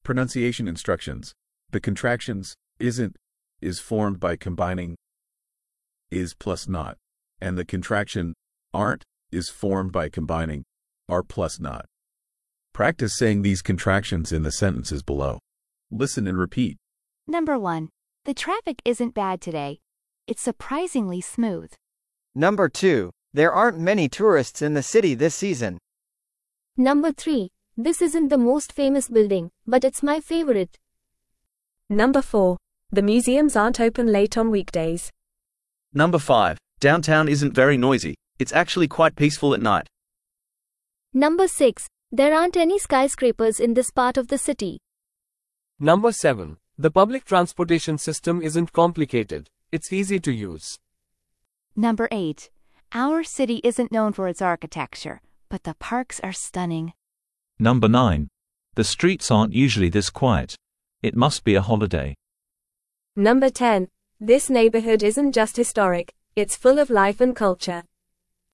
Pronunciation instructions. The contractions isn't is formed by combining is plus not, and the contraction aren't is formed by combining are plus not. Practice saying these contractions in the sentences below. Listen and repeat. Number 1. The traffic isn't bad today. It's surprisingly smooth. Number 2. There aren't many tourists in the city this season. Number 3. This isn't the most famous building, but it's my favorite. Number 4. The museums aren't open late on weekdays. Number 5. Downtown isn't very noisy. It's actually quite peaceful at night. Number 6. There aren't any skyscrapers in this part of the city. Number 7. The public transportation system isn't complicated. It's easy to use. Number 8. Our city isn't known for its architecture, but the parks are stunning. Number 9. The streets aren't usually this quiet. It must be a holiday. Number 10. This neighborhood isn't just historic, it's full of life and culture.